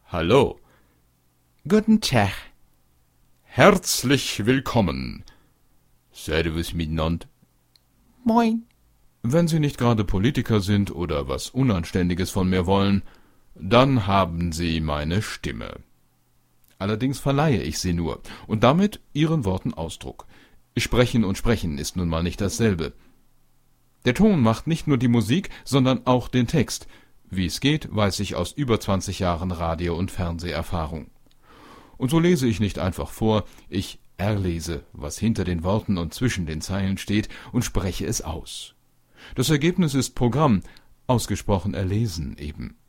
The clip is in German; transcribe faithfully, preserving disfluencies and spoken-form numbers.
Hallo. Guten Tag. Herzlich willkommen. Servus miteinander. Moin. Wenn Sie nicht gerade Politiker sind oder was Unanständiges von mir wollen, dann haben Sie meine Stimme. Allerdings verleihe ich sie nur und damit Ihren Worten Ausdruck. Sprechen und Sprechen ist nun mal nicht dasselbe. Der Ton macht nicht nur die Musik, sondern auch den Text. Wie es geht, weiß ich aus über zwanzig Jahren Radio- und Fernseherfahrung. Und so lese ich nicht einfach vor, ich erlese, was hinter den Worten und zwischen den Zeilen steht, und spreche es aus. Das Ergebnis ist Programm, ausgesprochen erlesen eben.